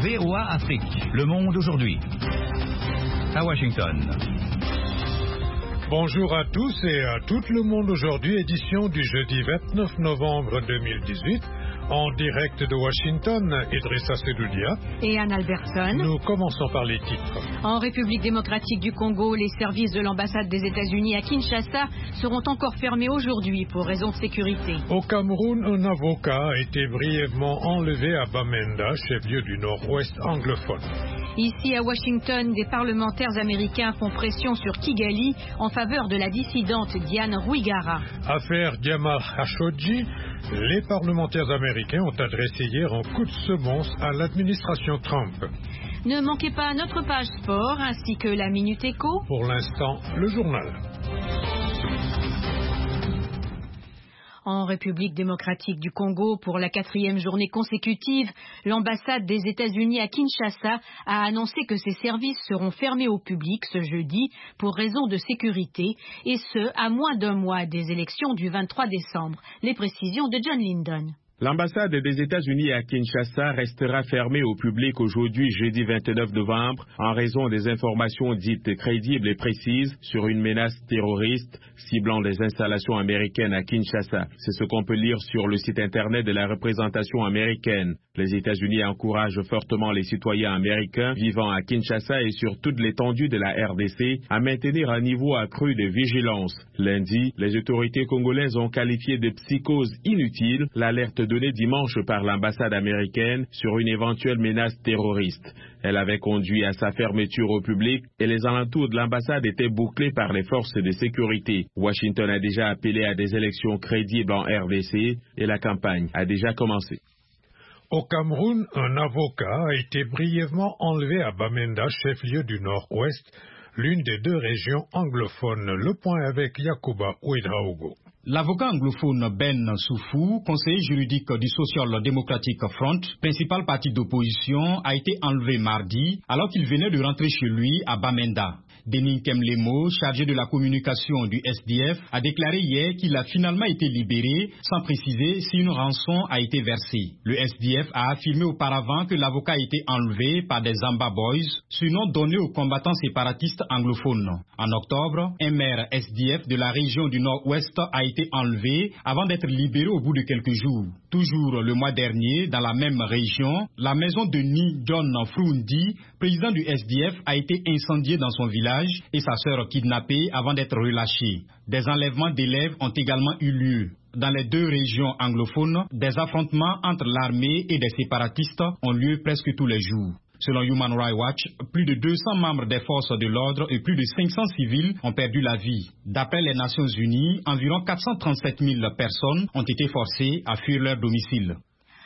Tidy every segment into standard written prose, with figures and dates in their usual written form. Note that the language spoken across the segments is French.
VOA Afrique. Le monde aujourd'hui. À Washington. Bonjour à tous et à tout le monde aujourd'hui, édition du jeudi 29 novembre 2018. En direct de Washington, Idrissa Sedoudia et Anne Albertson. Nous commençons par les titres. En République démocratique du Congo, les services de l'ambassade des États-Unis à Kinshasa seront encore fermés aujourd'hui pour raisons de sécurité. Au Cameroun, un avocat a été brièvement enlevé à Bamenda, chef-lieu du nord-ouest anglophone. Ici à Washington, des parlementaires américains font pression sur Kigali en faveur de la dissidente Diane Rwigara. Affaire Diamar Khashoggi, les parlementaires américains ont adressé hier un coup de semonce à l'administration Trump. Ne manquez pas notre page sport ainsi que la Minute Éco. Pour l'instant, le journal. En République démocratique du Congo, pour la 4e journée consécutive, l'ambassade des États-Unis à Kinshasa a annoncé que ses services seront fermés au public ce jeudi pour raisons de sécurité, et ce, à moins d'un mois des élections du 23 décembre. Les précisions de John Lyndon. L'ambassade des États-Unis à Kinshasa restera fermée au public aujourd'hui, jeudi 29 novembre, en raison des informations dites crédibles et précises sur une menace terroriste ciblant les installations américaines à Kinshasa. C'est ce qu'on peut lire sur le site internet de la représentation américaine. Les États-Unis encouragent fortement les citoyens américains vivant à Kinshasa et sur toute l'étendue de la RDC à maintenir un niveau accru de vigilance. Lundi, les autorités congolaises ont qualifié de psychose inutile l'alerte donnée dimanche par l'ambassade américaine sur une éventuelle menace terroriste. Elle avait conduit à sa fermeture au public et les alentours de l'ambassade étaient bouclés par les forces de sécurité. Washington a déjà appelé à des élections crédibles en RDC et la campagne a déjà commencé. Au Cameroun, un avocat a été brièvement enlevé à Bamenda, chef-lieu du nord-ouest, l'une des deux régions anglophones. Le point avec Yacouba Ouedraogo. L'avocat anglophone Ben Soufou, conseiller juridique du Social Democratic Front, principal parti d'opposition, a été enlevé mardi alors qu'il venait de rentrer chez lui à Bamenda. Denis Kemlemo, chargé de la communication du SDF, a déclaré hier qu'il a finalement été libéré sans préciser si une rançon a été versée. Le SDF a affirmé auparavant que l'avocat a été enlevé par des Amba Boys, surnom donné aux combattants séparatistes anglophones. En octobre, un maire SDF de la région du Nord-Ouest a été enlevé avant d'être libéré au bout de quelques jours. Toujours le mois dernier, dans la même région, la maison de Ni John Frundi, président du SDF, a été incendiée dans son village et sa sœur kidnappée avant d'être relâchée. Des enlèvements d'élèves ont également eu lieu. Dans les deux régions anglophones, des affrontements entre l'armée et des séparatistes ont lieu presque tous les jours. Selon Human Rights Watch, plus de 200 membres des forces de l'ordre et plus de 500 civils ont perdu la vie. D'après les Nations Unies, environ 437 000 personnes ont été forcées à fuir leur domicile.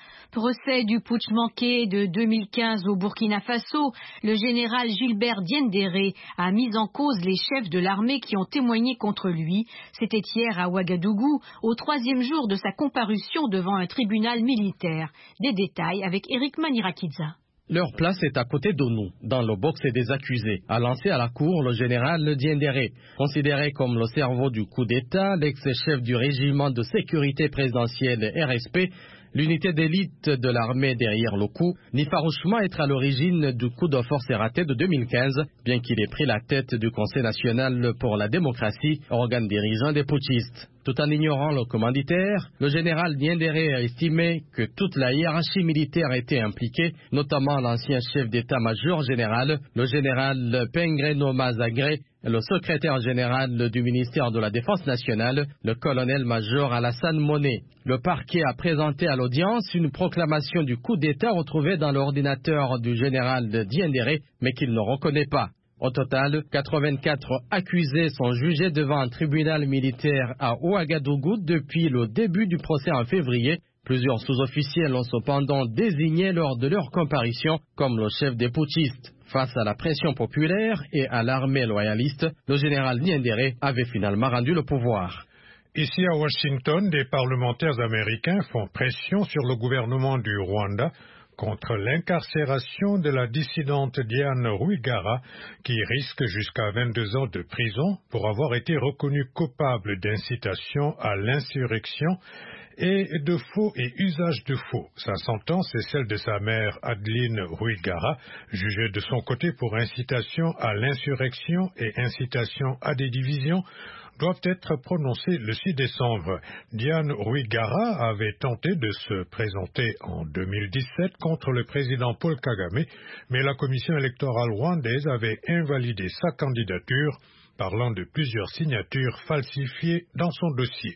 Procès du putsch manqué de 2015 au Burkina Faso, le général Gilbert Diendéré a mis en cause les chefs de l'armée qui ont témoigné contre lui. C'était hier à Ouagadougou, au 3e jour de sa comparution devant un tribunal militaire. Des détails avec Eric Manirakidza. Leur place est à côté de nous, dans le box des accusés, a lancé à la cour le général Diendéré. Considéré comme le cerveau du coup d'État, l'ex-chef du régiment de sécurité présidentielle RSP, l'unité d'élite de l'armée derrière le coup, nie farouchement être à l'origine du coup de force raté de 2015, bien qu'il ait pris la tête du Conseil national pour la démocratie, organe dirigeant des putschistes. Tout en ignorant le commanditaire, le général Diendéré a estimé que toute la hiérarchie militaire était impliquée, notamment l'ancien chef d'état-major général, le général Pengreno Mazagré, le secrétaire général du ministère de la Défense nationale, le colonel-major Alassane Monet. Le parquet a présenté à l'audience une proclamation du coup d'État retrouvée dans l'ordinateur du général Diendéré, mais qu'il ne reconnaît pas. Au total, 84 accusés sont jugés devant un tribunal militaire à Ouagadougou depuis le début du procès en février. Plusieurs sous-officiels ont cependant désigné lors de leur comparution comme le chef des putschistes. Face à la pression populaire et à l'armée loyaliste, le général Diendéré avait finalement rendu le pouvoir. Ici à Washington, des parlementaires américains font pression sur le gouvernement du Rwanda contre l'incarcération de la dissidente Diane Rwigara, qui risque jusqu'à 22 ans de prison pour avoir été reconnue coupable d'incitation à l'insurrection et de faux et usage de faux. Sa sentence est celle de sa mère Adeline Rwigara, jugée de son côté pour incitation à l'insurrection et incitation à des divisions, doivent être prononcées le 6 décembre. Diane Rwigara avait tenté de se présenter en 2017 contre le président Paul Kagame, mais la commission électorale rwandaise avait invalidé sa candidature, parlant de plusieurs signatures falsifiées dans son dossier.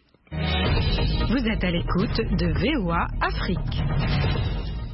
Vous êtes à l'écoute de VOA Afrique.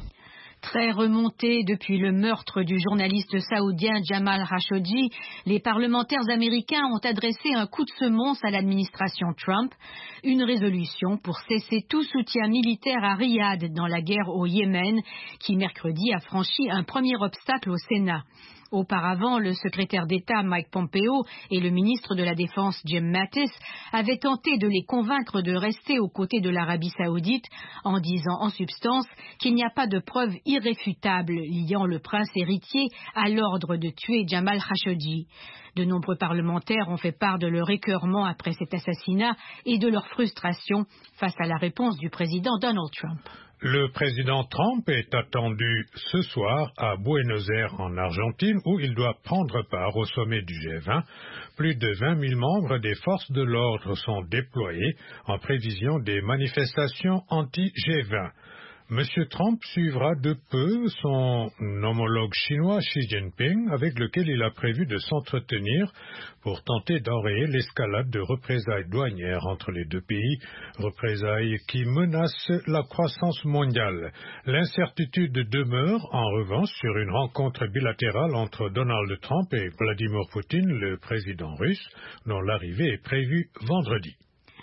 Très remonté depuis le meurtre du journaliste saoudien Jamal Khashoggi, les parlementaires américains ont adressé un coup de semonce à l'administration Trump, une résolution pour cesser tout soutien militaire à Riyad dans la guerre au Yémen, qui mercredi a franchi un premier obstacle au Sénat. Auparavant, le secrétaire d'État Mike Pompeo et le ministre de la Défense Jim Mattis avaient tenté de les convaincre de rester aux côtés de l'Arabie saoudite en disant en substance qu'il n'y a pas de preuves irréfutables liant le prince héritier à l'ordre de tuer Jamal Khashoggi. De nombreux parlementaires ont fait part de leur écœurement après cet assassinat et de leur frustration face à la réponse du président Donald Trump. Le président Trump est attendu ce soir à Buenos Aires en Argentine où il doit prendre part au sommet du G20. Plus de 20 000 membres des forces de l'ordre sont déployés en prévision des manifestations anti-G20. M. Trump suivra de peu son homologue chinois Xi Jinping, avec lequel il a prévu de s'entretenir pour tenter d'enrayer l'escalade de représailles douanières entre les deux pays, représailles qui menacent la croissance mondiale. L'incertitude demeure, en revanche, sur une rencontre bilatérale entre Donald Trump et Vladimir Poutine, le président russe, dont l'arrivée est prévue vendredi.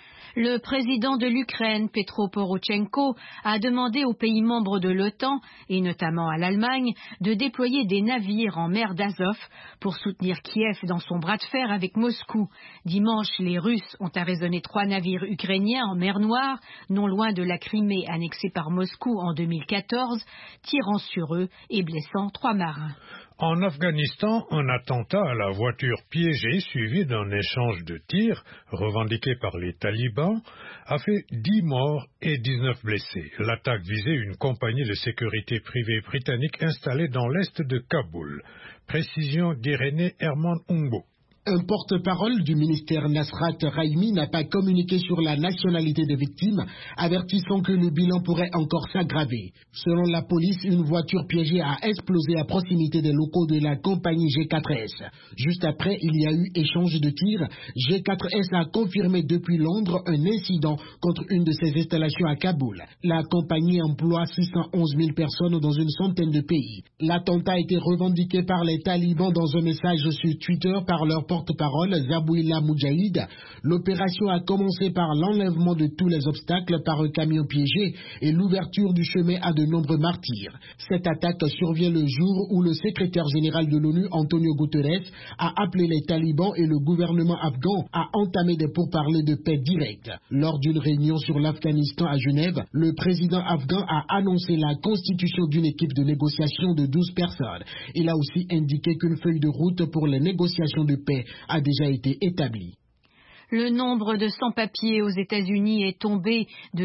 Le président de l'Ukraine, Petro Porochenko, a demandé aux pays membres de l'OTAN, et notamment à l'Allemagne, de déployer des navires en mer d'Azov pour soutenir Kiev dans son bras de fer avec Moscou. Dimanche, les Russes ont arraisonné 3 navires ukrainiens en mer Noire, non loin de la Crimée annexée par Moscou en 2014, tirant sur eux et blessant 3 marins. En Afghanistan, un attentat à la voiture piégée suivi d'un échange de tirs revendiqué par les talibans a fait 10 morts et 19 blessés. L'attaque visait une compagnie de sécurité privée britannique installée dans l'est de Kaboul. Précision d'Irénée Herman Umbo. Un porte-parole du ministère Nasrat Rahimi n'a pas communiqué sur la nationalité des victimes, avertissant que le bilan pourrait encore s'aggraver. Selon la police, une voiture piégée a explosé à proximité des locaux de la compagnie G4S. Juste après, il y a eu échange de tirs. G4S a confirmé depuis Londres un incident contre une de ses installations à Kaboul. La compagnie emploie 611 000 personnes dans une centaine de pays. L'attentat a été revendiqué par les talibans dans un message sur Twitter par leur porte-parole Zabouillah Moudjahid. L'opération a commencé par l'enlèvement de tous les obstacles par un camion piégé et l'ouverture du chemin à de nombreux martyrs. Cette attaque survient le jour où le secrétaire général de l'ONU, Antonio Guterres, a appelé les talibans et le gouvernement afghan à entamer des pourparlers de paix directs. Lors d'une réunion sur l'Afghanistan à Genève, le président afghan a annoncé la constitution d'une équipe de négociation de 12 personnes. Il a aussi indiqué qu'une feuille de route pour les négociations de paix a déjà été établi. Le nombre de sans-papiers aux États-Unis est tombé de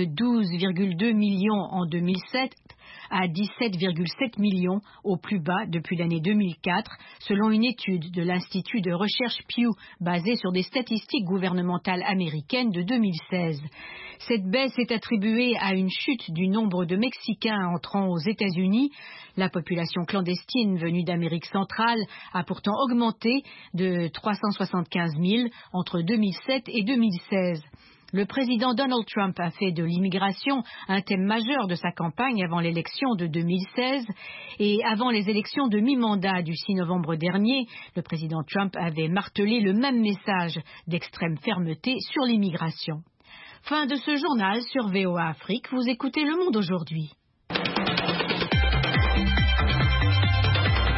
12,2 millions en 2007 à 17,7 millions au plus bas depuis l'année 2004, selon une étude de l'Institut de recherche Pew basée sur des statistiques gouvernementales américaines de 2016. Cette baisse est attribuée à une chute du nombre de Mexicains entrant aux États-Unis. La population clandestine venue d'Amérique centrale a pourtant augmenté de 375 000 entre 2007 et 2016. Le président Donald Trump a fait de l'immigration un thème majeur de sa campagne avant l'élection de 2016 et avant les élections de mi-mandat du 6 novembre dernier, le président Trump avait martelé le même message d'extrême fermeté sur l'immigration. Fin de ce journal sur VOA Afrique. Vous écoutez Le Monde aujourd'hui. La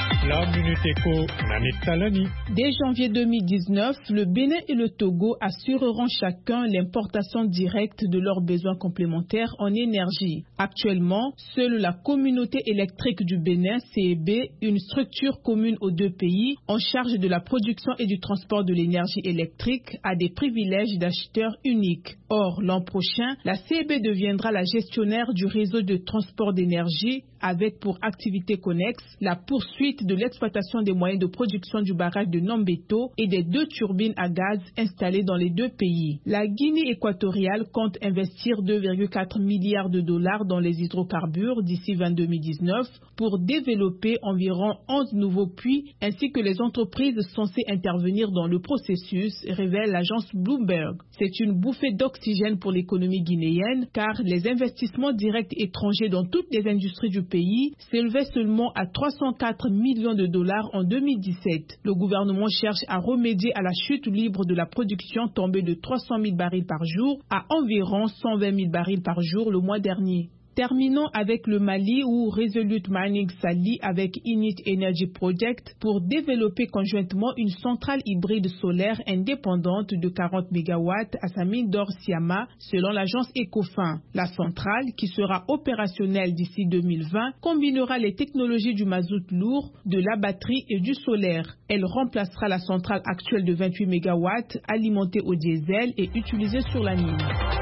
Minute Éco, Nanit Talani. Dès janvier 2019, le Bénin et le Togo assureront chacun l'importation directe de leurs besoins complémentaires en énergie. Actuellement, seule la communauté électrique du Bénin, CEB, une structure commune aux deux pays, en charge de la production et du transport de l'énergie électrique, a des privilèges d'acheteur unique. Or, l'an prochain, la CEB deviendra la gestionnaire du réseau de transport d'énergie avec pour activité connexe la poursuite de l'exploitation des moyens de production du barrage de Nombeto et des 2 turbines à gaz installées dans les deux pays. La Guinée équatoriale compte investir 2,4 milliards de dollars dans les hydrocarbures d'ici 2019 pour développer environ 11 nouveaux puits ainsi que les entreprises censées intervenir dans le processus, révèle l'agence Bloomberg. C'est une bouffée d'oxygène pour l'économie guinéenne car les investissements directs étrangers dans toutes les industries du pays s'élevaient seulement à 304 millions de dollars en 2017. Le gouvernement cherche à remédier à la chute libre de la production tombée de 300 000 barils par jour à environ 120 000 barils par jour le mois dernier. Terminons avec le Mali où Resolute Mining s'allie avec Init Energy Project pour développer conjointement une centrale hybride solaire indépendante de 40 MW à sa mine d'or Siama, selon l'agence Ecofin. La centrale, qui sera opérationnelle d'ici 2020, combinera les technologies du mazout lourd, de la batterie et du solaire. Elle remplacera la centrale actuelle de 28 MW alimentée au diesel et utilisée sur la mine.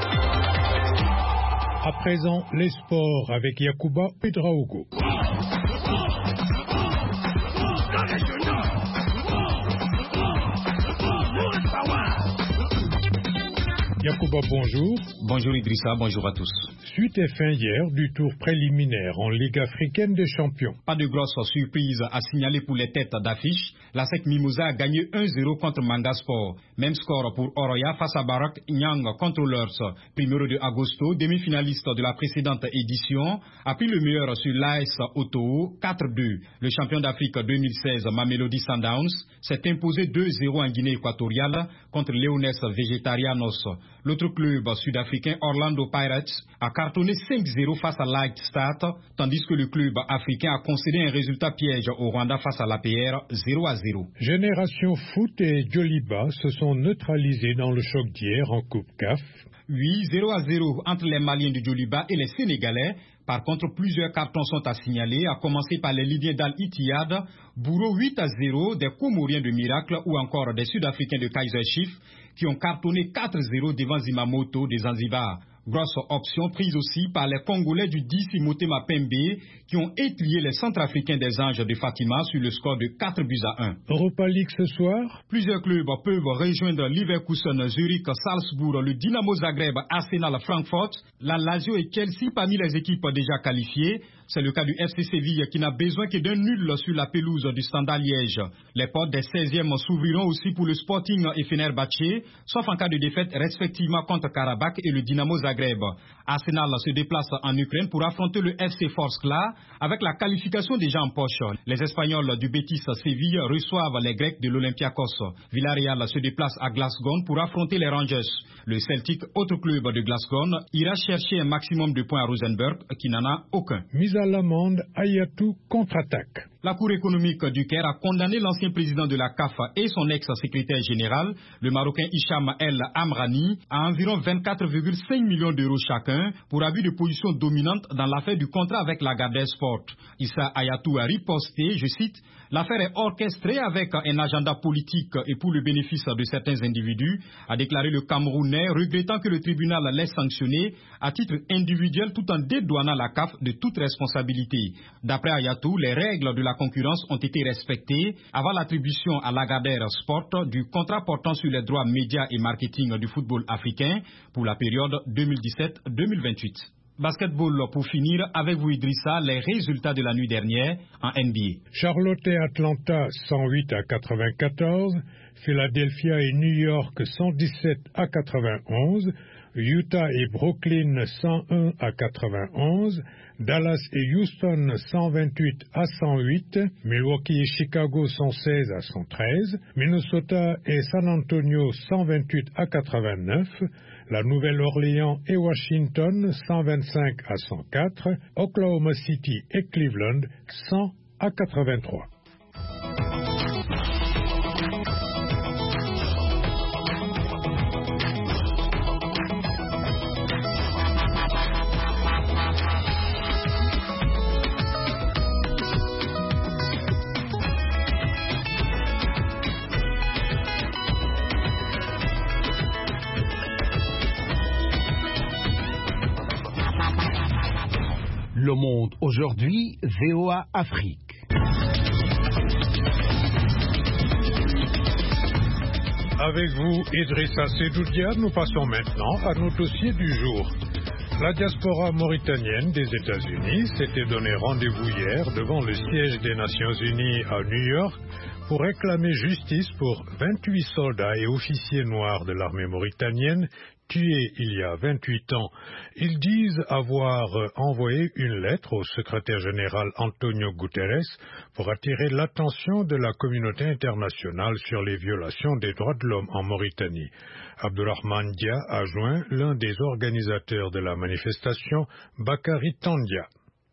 À présent, les sports avec Yacouba Pedraogo. Yacouba, bonjour. Bonjour Idrissa, bonjour à tous. Suite et fin hier du tour préliminaire en Ligue africaine des champions. Pas de grosse surprise à signaler pour les têtes d'affiche. La SEC Mimosa a gagné 1-0 contre Manga Sport. Même score pour Oroya face à Barak Nyang Controllers. Primero de Agosto, demi-finaliste de la précédente édition, a pris le meilleur sur l'AS Otoo 4-2. Le champion d'Afrique 2016 Mamelodi Sundowns s'est imposé 2-0 en Guinée équatoriale contre Leones Vegetarianos. L'autre club sud-africain Orlando Pirates a cartonné 5-0 face à Light Start, tandis que le club africain a concédé un résultat piège au Rwanda face à l'APR 0-0. Génération Foot et Djoliba se sont neutralisés dans le choc d'hier en Coupe CAF. Oui, 0-0 entre les Maliens de Djoliba et les Sénégalais. Par contre, plusieurs cartons sont à signaler, à commencer par les Libyens d'Al-Ittihad, Bourreau 8-0 des Comoriens de Miracle ou encore des Sud-Africains de Kaiser Chiefs qui ont cartonné 4-0 devant Zimamoto des Zanzibar. Grosse option prise aussi par les Congolais du 10 Motema Pembe qui ont étrié les Centrafricains des Anges de Fatima sur le score de 4-1. Europa League ce soir. Plusieurs clubs peuvent rejoindre Leverkusen, Zurich, Salzbourg, le Dynamo Zagreb, Arsenal, Francfort, la Lazio et Chelsea parmi les équipes déjà qualifiées. C'est le cas du FC Séville qui n'a besoin que d'un nul sur la pelouse du Standard Liège. Les portes des 16e s'ouvriront aussi pour le Sporting et Fenerbahçe, sauf en cas de défaite respectivement contre Karabakh et le Dynamo Zagreb. Arsenal se déplace en Ukraine pour affronter le FC Forskla avec la qualification déjà en poche. Les Espagnols du Betis Séville reçoivent les Grecs de l'Olympiakos. Villarreal se déplace à Glasgow pour affronter les Rangers. Le Celtic, autre club de Glasgow, ira chercher un maximum de points à Rosenborg qui n'en a aucun. Mise à l'amende, Ayatou contre-attaque. La Cour économique du Caire a condamné l'ancien président de la CAF et son ex-secrétaire général, le Marocain Hicham El Amrani, à environ 24,5 millions d'euros chacun pour abus de position dominante dans l'affaire du contrat avec Lagardère Sport. Issa Ayatou a riposté, je cite, « L'affaire est orchestrée avec un agenda politique et pour le bénéfice de certains individus », a déclaré le Camerounais, regrettant que le tribunal l'ait sanctionné à titre individuel tout en dédouanant la CAF de toute responsabilité. D'après Ayatou, les règles de la concurrence ont été respectées avant l'attribution à Lagardère Sport du contrat portant sur les droits médias et marketing du football africain pour la période 2017-2028. Basketball pour finir, avec vous Idrissa, les résultats de la nuit dernière en NBA. Charlotte et Atlanta 108-94, Philadelphia et New York 117-91, Utah et Brooklyn 101-91, Dallas et Houston 128-108, Milwaukee et Chicago 116-113, Minnesota et San Antonio 128-89, la Nouvelle-Orléans et Washington 125-104, Oklahoma City et Cleveland 100-83. Monde aujourd'hui, VOA Afrique. Avec vous, Idrissa Sedoudia, nous passons maintenant à nos dossiers du jour. La diaspora mauritanienne des États-Unis s'était donné rendez-vous hier devant le siège des Nations Unies à New York pour réclamer justice pour 28 soldats et officiers noirs de l'armée mauritanienne tués il y a 28 ans. Ils disent avoir envoyé une lettre au secrétaire général Antonio Guterres pour attirer l'attention de la communauté internationale sur les violations des droits de l'homme en Mauritanie. Abdurrahman Dia a joint l'un des organisateurs de la manifestation, Bakary Tandia.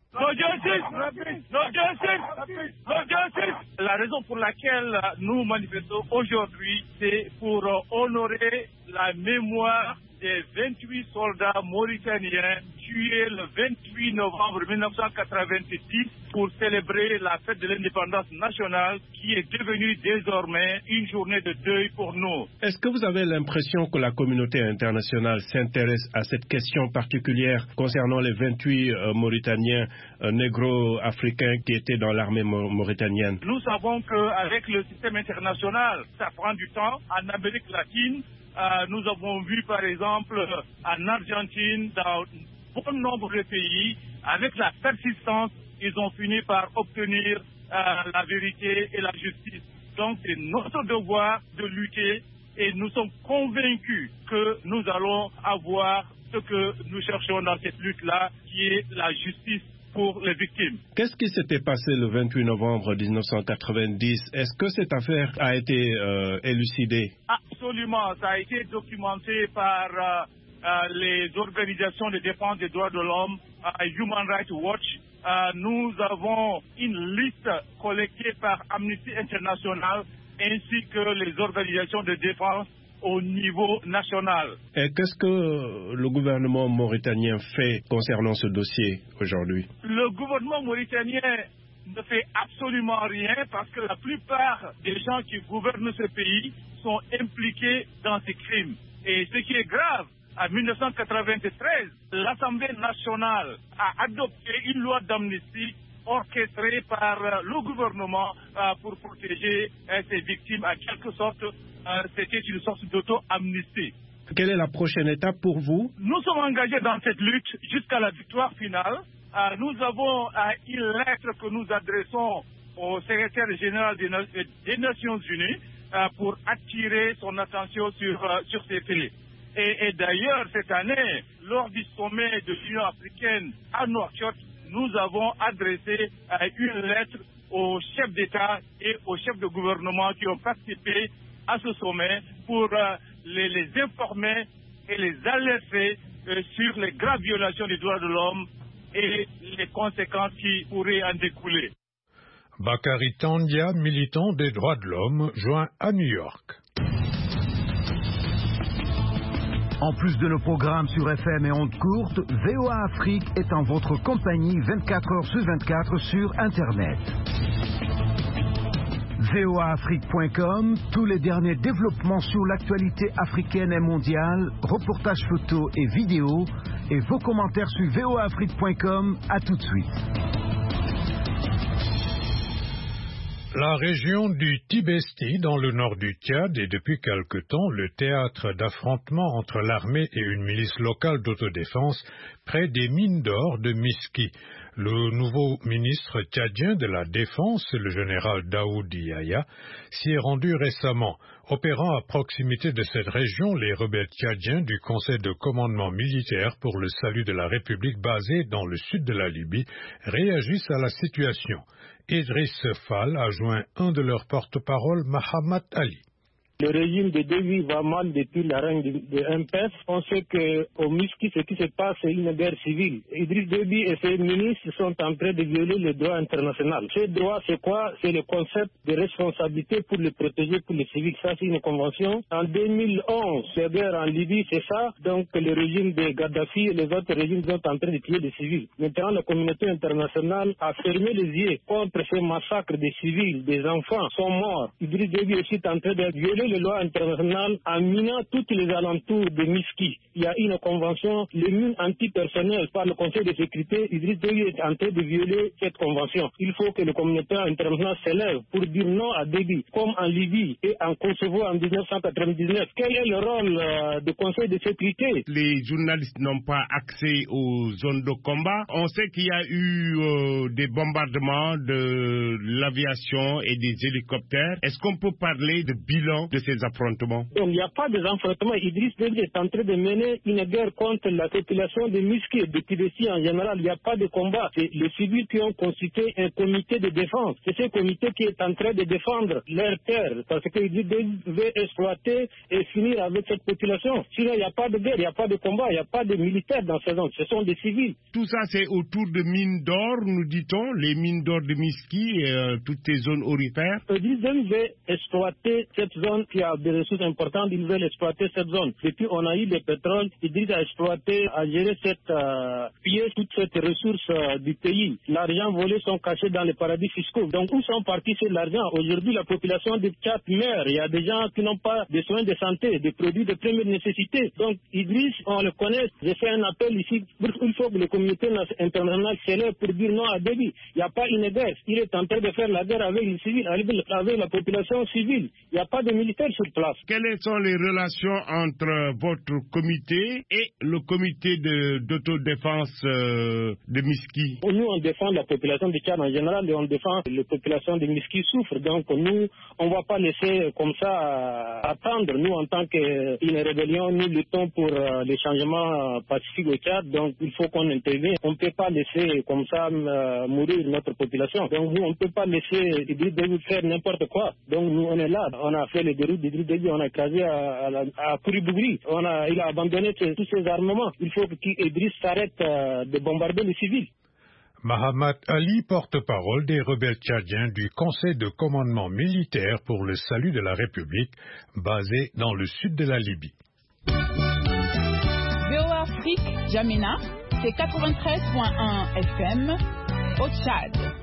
La raison pour laquelle nous manifestons aujourd'hui, c'est pour honorer la mémoire des 28 soldats mauritaniens tués le 28 novembre 1990 pour célébrer la fête de l'indépendance nationale qui est devenue désormais une journée de deuil pour nous. Est-ce que vous avez l'impression que la communauté internationale s'intéresse à cette question particulière concernant les 28 Mauritaniens négro-africains qui étaient dans l'armée mauritanienne? Nous savons qu'avec le système international, ça prend du temps. En Amérique latine, nous avons vu par exemple en Argentine, dans bon nombre de pays, avec la persistance, ils ont fini par obtenir la vérité et la justice. Donc c'est notre devoir de lutter et nous sommes convaincus que nous allons avoir ce que nous cherchons dans cette lutte-là, qui est la justice pour les victimes. Qu'est-ce qui s'était passé le 28 novembre 1990? Est-ce que cette affaire a été élucidée? Absolument, ça a été documenté par les organisations de défense des droits de l'homme, Human Rights Watch. Nous avons une liste collectée par Amnesty International ainsi que les organisations de défense au niveau national. Et qu'est-ce que le gouvernement mauritanien fait concernant ce dossier aujourd'hui? Le gouvernement mauritanien ne fait absolument rien parce que la plupart des gens qui gouvernent ce pays sont impliqués dans ces crimes. Et ce qui est grave, en 1993, l'Assemblée nationale a adopté une loi d'amnistie orchestrée par le gouvernement pour protéger ces victimes. En quelque sorte, c'était une sorte d'auto-amnistie. Quelle est la prochaine étape pour vous? Nous sommes engagés dans cette lutte jusqu'à la victoire finale. Nous avons une lettre que nous adressons au secrétaire général des Nations Unies pour attirer son attention sur ces faits. Et d'ailleurs, cette année, lors du sommet de l'Union africaine à Nouakchott, nous avons adressé une lettre aux chefs d'État et aux chefs de gouvernement qui ont participé à ce sommet pour les informer et les alerter sur les graves violations des droits de l'homme et les conséquences qui pourraient en découler. Bakary Tandia, militant des droits de l'homme, joint à New York. En plus de nos programmes sur FM et ondes courtes, VOA Afrique est en votre compagnie 24 heures sur 24 sur Internet. VOAAfrique.com, tous les derniers développements sur l'actualité africaine et mondiale, reportages photos et vidéos, et vos commentaires sur VOAAfrique.com. À tout de suite. La région du Tibesti, dans le nord du Tchad, est depuis quelque temps le théâtre d'affrontements entre l'armée et une milice locale d'autodéfense près des mines d'or de Miski. Le nouveau ministre tchadien de la Défense, le général Daoudi Yahya, s'y est rendu récemment. Opérant à proximité de cette région, les rebelles tchadiens du Conseil de commandement militaire pour le salut de la République basé dans le sud de la Libye réagissent à la situation. Idriss Fall a joint un de leurs porte-parole, Mahamat Ali. Le régime de Déby va mal depuis la règne de MPF. On sait qu'au Miski, ce qui se passe, c'est une guerre civile. Idriss Déby et ses ministres sont en train de violer le droit international. Ce droit, c'est quoi? C'est le concept de responsabilité pour les protéger, pour les civils. Ça, c'est une convention. En 2011, la guerre en Libye, c'est ça. Donc, le régime de Gaddafi et les autres régimes sont en train de tuer les civils. Maintenant, la communauté internationale a fermé les yeux contre ces massacres des civils, des enfants sont morts. Idriss Déby est aussi en train de violer les lois internationales en minant tous les alentours de Miski. Il y a une convention, les mines antipersonnelles par le Conseil de sécurité. Idriss Déby est en train de violer cette convention. Il faut que le communauté internationale s'élève pour dire non à Déby, comme en Libye et en Kosovo en 1999. Quel est le rôle du Conseil de sécurité? Les journalistes n'ont pas accès aux zones de combat. On sait qu'il y a eu des bombardements de l'aviation et des hélicoptères. Est-ce qu'on peut parler de bilan de ces affrontements? Donc, il n'y a pas de affrontements. Idriss Déby est en train de mener une guerre contre la population de Miski et de Tibesti en général. Il n'y a pas de combat. C'est les civils qui ont constitué un comité de défense. C'est ce comité qui est en train de défendre leur terre parce qu'Idriss Déby veut exploiter et finir avec cette population. Sinon, il n'y a pas de guerre, il n'y a pas de combat, il n'y a pas de militaires dans ces zones. Ce sont des civils. Tout ça, c'est autour de mines d'or, nous dit-on, les mines d'or de Miski et toutes ces zones aurifères. Idriss Déby veut exploiter cette zone qui a des ressources importantes. Ils veulent exploiter cette zone. Depuis on a eu le pétrole, Idriss a exploité, a géré piller toutes ces ressources du pays. L'argent volé sont cachés dans les paradis fiscaux. Donc où sont partis cet argent? Aujourd'hui, la population de Tchad meurt. Il y a des gens qui n'ont pas de soins de santé, des produits de première nécessité. Donc Idriss, on le connaît. J'ai fait un appel ici. Il faut que les communautés internationales s'élèvent pour dire non à Déby. Il n'y a pas une guerre. Il est en train de faire la guerre avec les civils, avec la population civile. Il n'y a pas de militaires sur place. Quelles sont les relations entre votre comité et le comité d'autodéfense de Miski? Nous, on défend la population de Tchad en général et on défend la population de Miski souffre. Donc nous, on ne va pas laisser comme ça attendre. Nous, en tant qu'une rébellion, nous luttons pour les changements pacifiques au Tchad. Donc il faut qu'on intervienne. On ne peut pas laisser comme ça mourir notre population. Donc nous, on ne peut pas laisser Idriss Déby faire n'importe quoi. Donc nous, on est là. On a fait les déroutes d'Idriss Déby, on a écrasé à Kouribougri. Il a abandonné tous ses armements. Il faut qu'Idriss s'arrête de bombarder les civils. Mahamat Ali, porte-parole des rebelles tchadiens du Conseil de commandement militaire pour le salut de la République, basé dans le sud de la Libye. VOA Afrique, Djamena, c'est 93.1 FM au Tchad.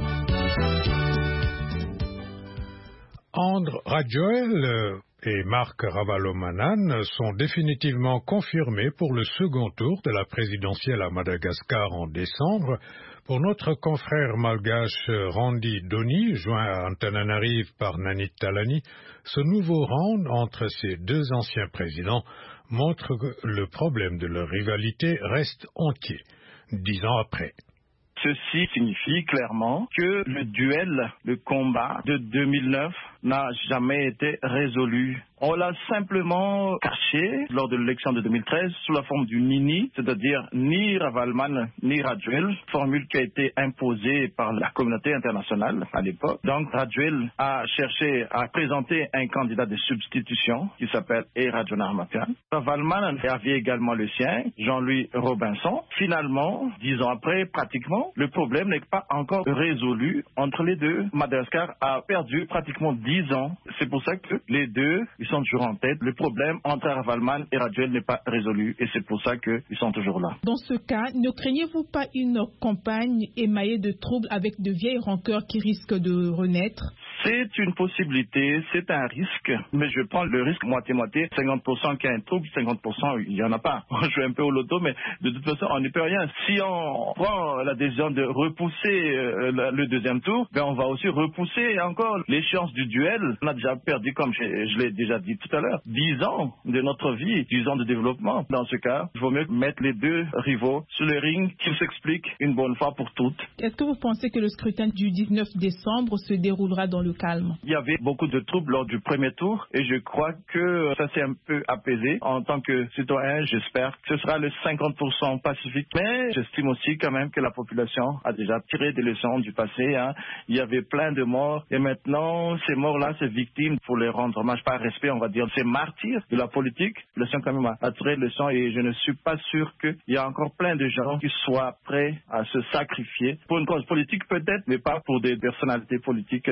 André Radjoel et Marc Ravalomanane sont définitivement confirmés pour le second tour de la présidentielle à Madagascar en décembre. Pour notre confrère malgache Randy Doni, joint à Antananarive par Nanit Talani, ce nouveau round entre ces deux anciens présidents montre que le problème de leur rivalité reste entier, 10 ans après. Ceci signifie clairement que le duel, le combat de 2009 n'a jamais été résolu. On l'a simplement caché lors de l'élection de 2013 sous la forme du Nini, c'est-à-dire ni Ravalomanane ni Radjoel, formule qui a été imposée par la communauté internationale à l'époque. Donc Radjoel a cherché à présenter un candidat de substitution qui s'appelle Radjonar Mapian. Ravalomanane avait également le sien, Jean-Louis Robinson. Finalement, 10 ans après, pratiquement, le problème n'est pas encore résolu entre les deux. Madagascar a perdu pratiquement 10 ans. C'est pour ça que les deux, ils sont toujours en tête. Le problème entre Ravalomanane et Radjoel n'est pas résolu et c'est pour ça qu'ils sont toujours là. Dans ce cas, ne craignez-vous pas une campagne émaillée de troubles avec de vieilles rancœurs qui risquent de renaître? C'est une possibilité, c'est un risque, mais je prends le risque moitié-moitié. 50% qu'il y a un trouble, 50% il n'y en a pas. Je joue un peu au loto, mais de toute façon, on n'y peut rien. Si on prend la décision de repousser le deuxième tour, ben on va aussi repousser encore l'échéance du duel. On a déjà perdu, comme je l'ai déjà dit tout à l'heure, 10 ans de notre vie, 10 ans de développement. Dans ce cas, il vaut mieux mettre les deux rivaux sur le ring, qu'ils s'expliquent une bonne fois pour toutes. Est-ce que vous pensez que le scrutin du 19 décembre se déroulera dans le calme? Il y avait beaucoup de troubles lors du premier tour et je crois que ça s'est un peu apaisé. En tant que citoyen, j'espère que ce sera le 50% pacifique. Mais j'estime aussi quand même que la population a déjà tiré des leçons du passé. Il y avait plein de morts et maintenant, ces morts-là, ces victimes, il faut les rendre hommage par respect, on va dire, ces martyrs de la politique. Le sang quand même a tiré des leçons et je ne suis pas sûr qu'il y a encore plein de gens qui soient prêts à se sacrifier pour une cause politique peut-être, mais pas pour des personnalités politiques. C'est la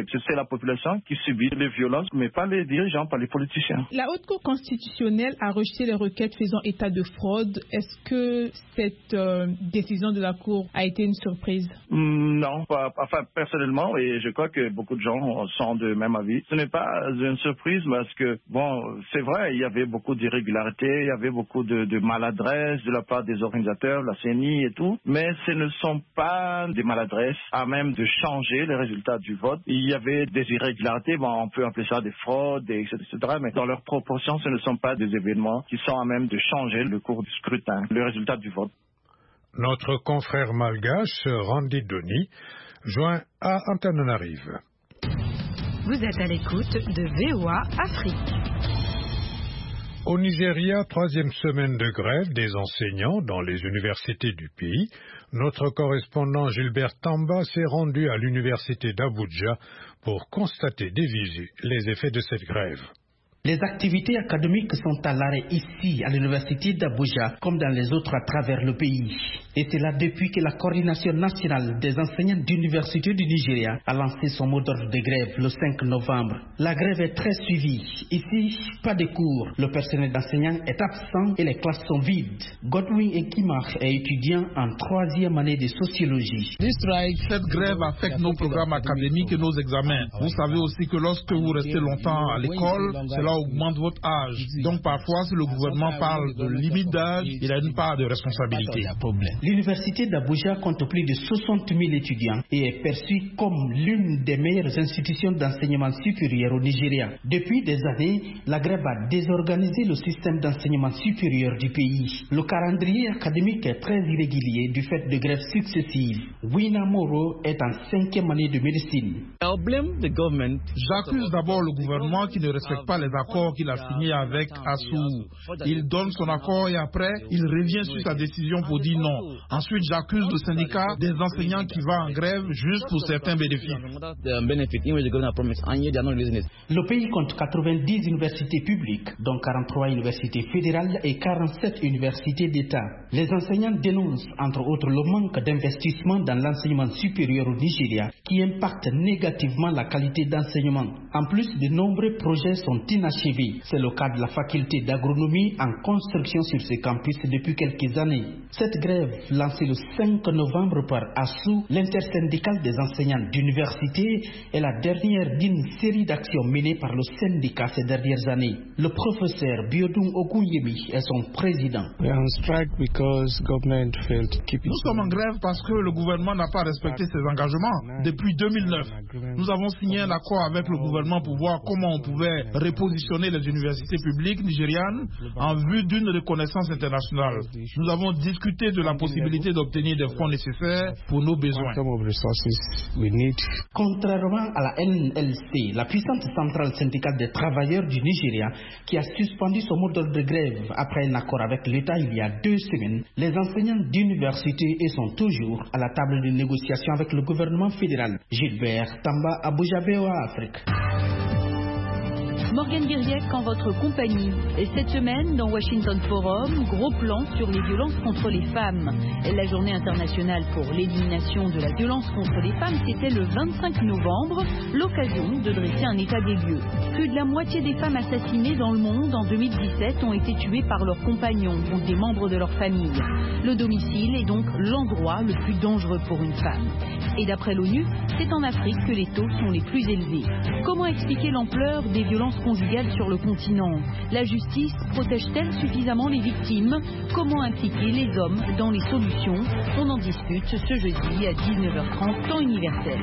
population qui subit les violences, mais pas les dirigeants, pas les politiciens. La Haute Cour constitutionnelle a rejeté les requêtes faisant état de fraude. Est-ce que cette décision de la Cour a été une surprise? Non, personnellement, et je crois que beaucoup de gens sont de même avis. Ce n'est pas une surprise parce que, c'est vrai, il y avait beaucoup d'irrégularités, il y avait beaucoup de maladresses de la part des organisateurs, la CENI et tout, mais ce ne sont pas des maladresses à même de changer les résultats du vote. Il y avait des irrégularités, on peut appeler ça des fraudes, etc., mais dans leur proportion, ce ne sont pas des événements qui sont à même de changer le cours du scrutin, le résultat du vote. Notre confrère malgache, Randy Doni, joint à Antananarive. Vous êtes à l'écoute de VOA Afrique. Au Nigeria, 3e semaine de grève des enseignants dans les universités du pays. Notre correspondant Gilbert Tamba s'est rendu à l'université d'Abuja pour constater des visu les effets de cette grève. Les activités académiques sont à l'arrêt ici, à l'université d'Abuja, comme dans les autres à travers le pays. Et c'est là depuis que la coordination nationale des enseignants d'université du Nigeria a lancé son mot d'ordre de grève le 5 novembre. La grève est très suivie. Ici, pas de cours. Le personnel d'enseignants est absent et les classes sont vides. Godwin Ekimach est étudiant en 3e année de sociologie. Cette grève affecte nos programmes académiques et nos examens. Vous savez aussi que lorsque vous restez longtemps à l'école, cela augmente votre âge. Donc parfois, si le gouvernement parle de limite d'âge, il a une part de responsabilité. L'université d'Abuja compte plus de 60 000 étudiants et est perçue comme l'une des meilleures institutions d'enseignement supérieur au Nigeria. Depuis des années, la grève a désorganisé le système d'enseignement supérieur du pays. Le calendrier académique est très irrégulier du fait de grèves successives. Wina Moro est en 5e année de médecine. J'accuse d'abord le gouvernement qui ne respecte pas les accords qu'il a signés avec ASU. Il donne son accord et après, il revient sur sa décision pour dire non. Ensuite, j'accuse le syndicat des enseignants qui va en grève juste pour certains bénéfices. Le pays compte 90 universités publiques, dont 43 universités fédérales et 47 universités d'État. Les enseignants dénoncent, entre autres, le manque d'investissement dans l'enseignement supérieur au Nigeria, qui impacte négativement la qualité d'enseignement. En plus, de nombreux projets sont inachevés. C'est le cas de la faculté d'agronomie en construction sur ce campus depuis quelques années. Cette grève, lancée le 5 novembre par ASU, l'intersyndicale des enseignants d'université, est la dernière d'une série d'actions menées par le syndicat ces dernières années. Le professeur Biodun Ogunyemi est son président. Nous sommes en grève parce que le gouvernement n'a pas respecté ses engagements. Depuis 2009, nous avons signé un accord avec le gouvernement pour voir comment on pouvait repositionner les universités publiques nigérianes en vue d'une reconnaissance internationale. Nous avons discuté de la possibilité d'obtenir des fonds nécessaires pour nos besoins. Contrairement à la NLC, la puissante centrale syndicale des travailleurs du Nigeria, qui a suspendu son mot d'ordre de grève après un accord avec l'État il y a 2 semaines, les enseignants d'université sont toujours à la table de négociation avec le gouvernement fédéral. Gilbert Tamba, Abuja, VOA Afrique. Morgane Guiriec en votre compagnie. Et cette semaine, dans Washington Forum, gros plan sur les violences contre les femmes. La journée internationale pour l'élimination de la violence contre les femmes, c'était le 25 novembre, l'occasion de dresser un état des lieux. Plus de la moitié des femmes assassinées dans le monde en 2017 ont été tuées par leurs compagnons ou des membres de leur famille. Le domicile est donc l'endroit le plus dangereux pour une femme. Et d'après l'ONU, c'est en Afrique que les taux sont les plus élevés. Comment expliquer l'ampleur des violences conjugales sur le continent? La justice protège-t-elle suffisamment les victimes? Comment impliquer les hommes dans les solutions? On en discute ce jeudi à 19h30, temps universel.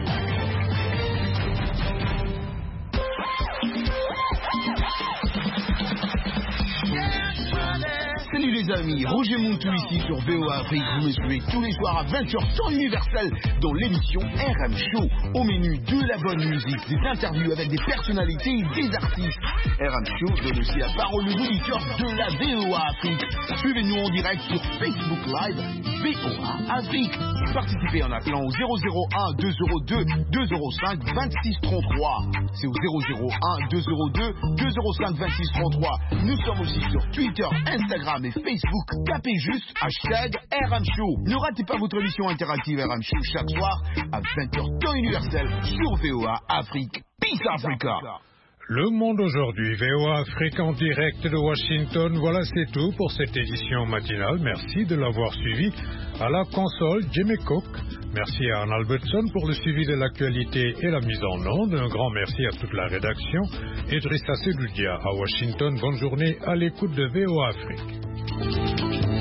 Salut les amis, Roger Montou ici sur VOA Afrique. Vous me suivez tous les soirs à 20h temps universel dans l'émission RM Show. Au menu de la bonne musique, des interviews avec des personnalités et des artistes. RM Show donne aussi la parole aux auditeurs de la VOA Afrique. Suivez-nous en direct sur Facebook Live VOA Afrique. Participez en appelant au 001 202 205 26 33. C'est au 001 202 205 26 33. Nous sommes aussi sur Twitter, Instagram et Facebook. Tapez juste hashtag RM Show. Ne ratez pas votre émission interactive RM Show chaque soir à 20h temps universel sur VOA Afrique. Peace Africa. Le Monde aujourd'hui, VOA Afrique en direct de Washington. Voilà, c'est tout pour cette édition matinale. Merci de l'avoir suivi. À la console, Jimmy Cook. Merci à Anne Albertson pour le suivi de l'actualité et la mise en onde. Un grand merci à toute la rédaction. Idrissa Sedoudia à Washington. Bonne journée à l'écoute de VOA Afrique.